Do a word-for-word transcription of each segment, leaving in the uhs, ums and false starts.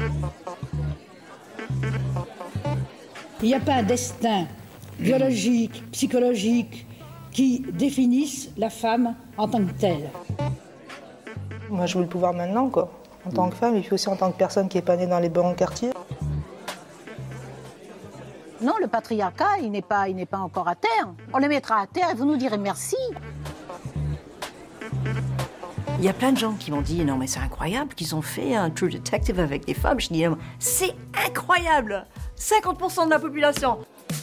Il n'y a pas un destin biologique, psychologique, qui définisse la femme en tant que telle. Moi, je veux le pouvoir maintenant, quoi, en tant que femme, et puis aussi en tant que personne qui n'est pas née dans les bons quartiers. Non, le patriarcat, il n'est pas, il n'est pas encore à terre. On le mettra à terre et vous nous direz merci. Il y a plein de gens qui m'ont dit « Non, mais c'est incroyable qu'ils ont fait un True Detective avec des femmes. » Je dis « C'est incroyable ! cinquante pour cent de la population !»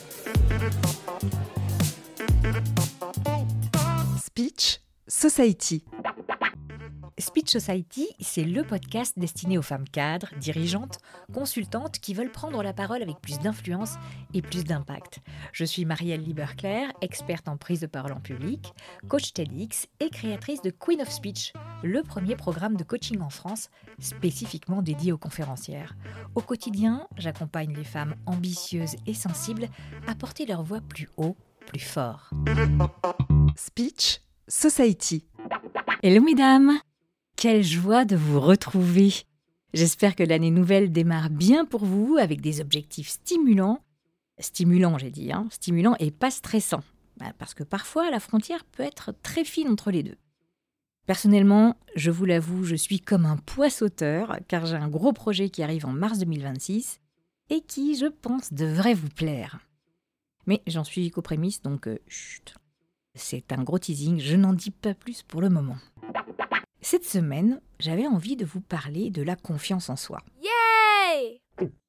Speech Society. Speech Society, c'est le podcast destiné aux femmes cadres, dirigeantes, consultantes qui veulent prendre la parole avec plus d'influence et plus d'impact. Je suis Marielle Lieberclair, experte en prise de parole en public, coach TEDx et créatrice de Queen of Speech, le premier programme de coaching en France spécifiquement dédié aux conférencières. Au quotidien, j'accompagne les femmes ambitieuses et sensibles à porter leur voix plus haut, plus fort. Speech Society. Hello mesdames! Quelle joie de vous retrouver! J'espère que l'année nouvelle démarre bien pour vous avec des objectifs stimulants. Stimulants, j'ai dit, hein, stimulants et pas stressants. Parce que parfois, la frontière peut être très fine entre les deux. Personnellement, je vous l'avoue, je suis comme un poissoteur car j'ai un gros projet qui arrive en mars deux mille vingt-six et qui, je pense, devrait vous plaire. Mais j'en suis qu'aux prémices, donc euh, chut. C'est un gros teasing, je n'en dis pas plus pour le moment. Cette semaine, j'avais envie de vous parler de la confiance en soi. Yay!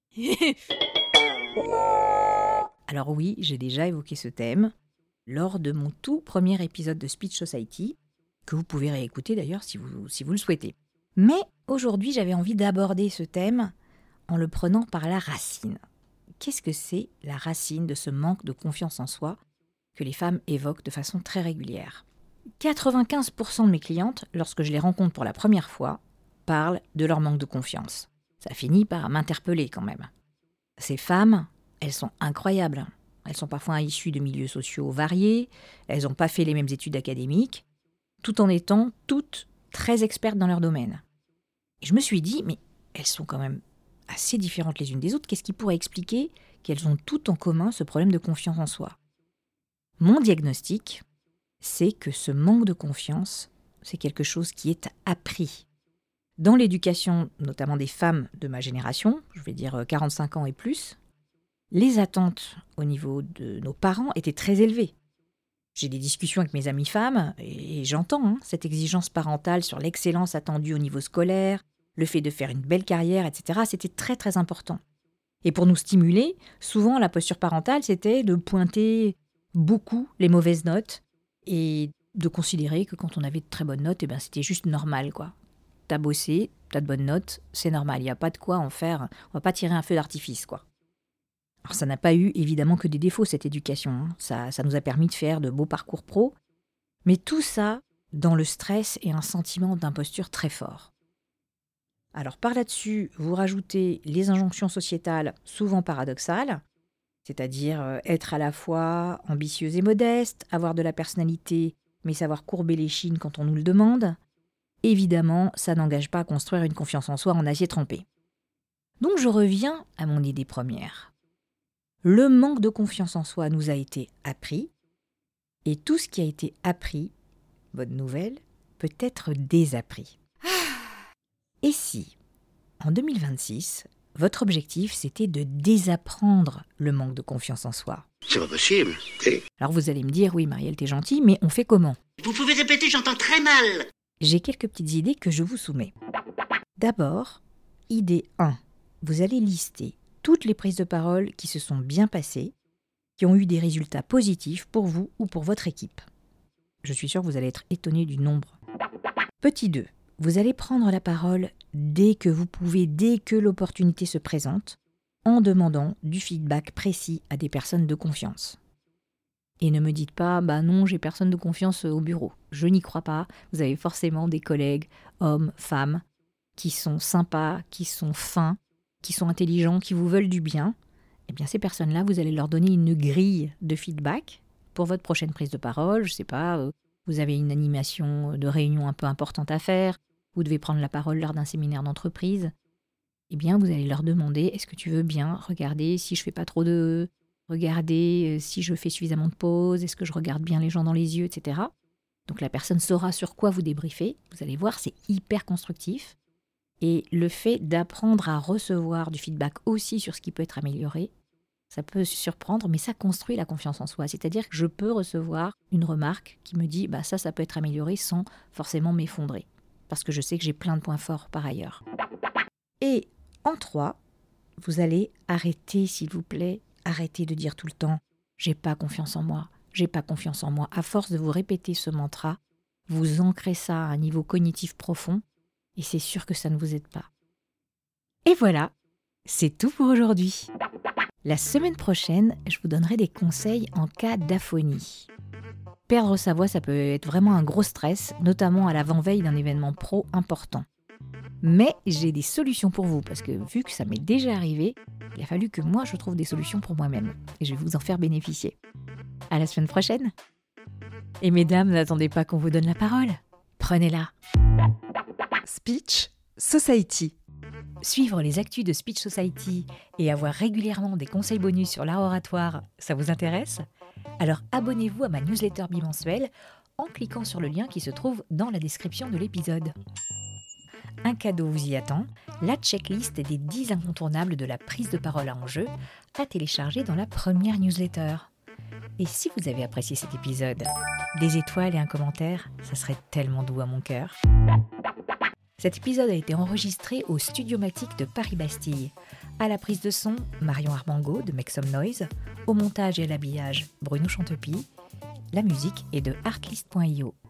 Alors oui, j'ai déjà évoqué ce thème lors de mon tout premier épisode de Speech Society, que vous pouvez réécouter d'ailleurs si vous, si vous le souhaitez. Mais aujourd'hui, j'avais envie d'aborder ce thème en le prenant par la racine. Qu'est-ce que c'est la racine de ce manque de confiance en soi que les femmes évoquent de façon très régulière? quatre-vingt-quinze pour cent de mes clientes, lorsque je les rencontre pour la première fois, parlent de leur manque de confiance. Ça finit par m'interpeller quand même. Ces femmes, elles sont incroyables. Elles sont parfois issues de milieux sociaux variés, elles n'ont pas fait les mêmes études académiques, tout en étant toutes très expertes dans leur domaine. Et je me suis dit, mais elles sont quand même assez différentes les unes des autres, qu'est-ce qui pourrait expliquer qu'elles ont toutes en commun ce problème de confiance en soi? Mon diagnostic, c'est que ce manque de confiance, c'est quelque chose qui est appris. Dans l'éducation, notamment des femmes de ma génération, je vais dire quarante-cinq ans et plus, les attentes au niveau de nos parents étaient très élevées. J'ai des discussions avec mes amies femmes et j'entends hein, cette exigence parentale sur l'excellence attendue au niveau scolaire, le fait de faire une belle carrière, et cetera. C'était très très important. Et pour nous stimuler, souvent la posture parentale, c'était de pointer beaucoup les mauvaises notes et de considérer que quand on avait de très bonnes notes, eh ben, c'était juste normal, quoi. T'as bossé, t'as de bonnes notes, c'est normal, il n'y a pas de quoi en faire, on va pas tirer un feu d'artifice, quoi. Alors ça n'a pas eu évidemment que des défauts, cette éducation, hein. ça, ça nous a permis de faire de beaux parcours pro, mais tout ça dans le stress et un sentiment d'imposture très fort. Alors par là-dessus, vous rajoutez les injonctions sociétales souvent paradoxales, c'est-à-dire être à la fois ambitieuse et modeste, avoir de la personnalité, mais savoir courber les chines quand on nous le demande. Évidemment, ça n'engage pas à construire une confiance en soi en acier trempé. Donc je reviens à mon idée première. Le manque de confiance en soi nous a été appris, et tout ce qui a été appris, bonne nouvelle, peut être désappris. Et si, en deux mille vingt-six, votre objectif, c'était de désapprendre le manque de confiance en soi? C'est pas possible. Et... Alors vous allez me dire, oui Marielle, t'es gentille, mais on fait comment? Vous pouvez répéter, j'entends très mal. J'ai quelques petites idées que je vous soumets. D'abord, idée un. Vous allez lister toutes les prises de parole qui se sont bien passées, qui ont eu des résultats positifs pour vous ou pour votre équipe. Je suis sûre que vous allez être étonné du nombre. Petit deux. Vous allez prendre la parole dès que vous pouvez, dès que l'opportunité se présente, en demandant du feedback précis à des personnes de confiance. Et ne me dites pas, bah non, j'ai personne de confiance au bureau. Je n'y crois pas. Vous avez forcément des collègues, hommes, femmes, qui sont sympas, qui sont fins, qui sont intelligents, qui vous veulent du bien. Eh bien, ces personnes-là, vous allez leur donner une grille de feedback pour votre prochaine prise de parole. Je ne sais pas, euh, vous avez une animation de réunion un peu importante à faire. Vous devez prendre la parole lors d'un séminaire d'entreprise. eh bien, vous allez leur demander, est-ce que tu veux bien regarder si je fais pas trop de... Regarder si je fais suffisamment de pauses, est-ce que je regarde bien les gens dans les yeux, et cetera. Donc la personne saura sur quoi vous débriefer. Vous allez voir, c'est hyper constructif. Et le fait d'apprendre à recevoir du feedback aussi sur ce qui peut être amélioré, ça peut surprendre, mais ça construit la confiance en soi. C'est-à-dire que je peux recevoir une remarque qui me dit bah, « ça, ça peut être amélioré » sans forcément m'effondrer. Parce que je sais que j'ai plein de points forts par ailleurs. Et en trois, vous allez arrêter, s'il vous plaît, arrêtez de dire tout le temps « j'ai pas confiance en moi, j'ai pas confiance en moi ». À force de vous répéter ce mantra, vous ancrez ça à un niveau cognitif profond et c'est sûr que ça ne vous aide pas. Et voilà, c'est tout pour aujourd'hui. La semaine prochaine, je vous donnerai des conseils en cas d'aphonie. Perdre sa voix, ça peut être vraiment un gros stress, notamment à l'avant-veille d'un événement pro important. Mais j'ai des solutions pour vous, parce que vu que ça m'est déjà arrivé, il a fallu que moi je trouve des solutions pour moi-même. Et je vais vous en faire bénéficier. À la semaine prochaine. Et mesdames, n'attendez pas qu'on vous donne la parole. Prenez-la. Speech Society. Suivre les actus de Speech Society et avoir régulièrement des conseils bonus sur l'art oratoire, ça vous intéresse ? Alors abonnez-vous à ma newsletter bimensuelle en cliquant sur le lien qui se trouve dans la description de l'épisode. Un cadeau vous y attend, la checklist des dix incontournables de la prise de parole à enjeu à télécharger dans la première newsletter. Et si vous avez apprécié cet épisode, des étoiles et un commentaire, ça serait tellement doux à mon cœur. Cet épisode a été enregistré au Studiomatique de Paris-Bastille. À la prise de son, Marion Armango de Make Some Noise. Au montage et à l'habillage, Bruno Chantepie. La musique est de artlist point io.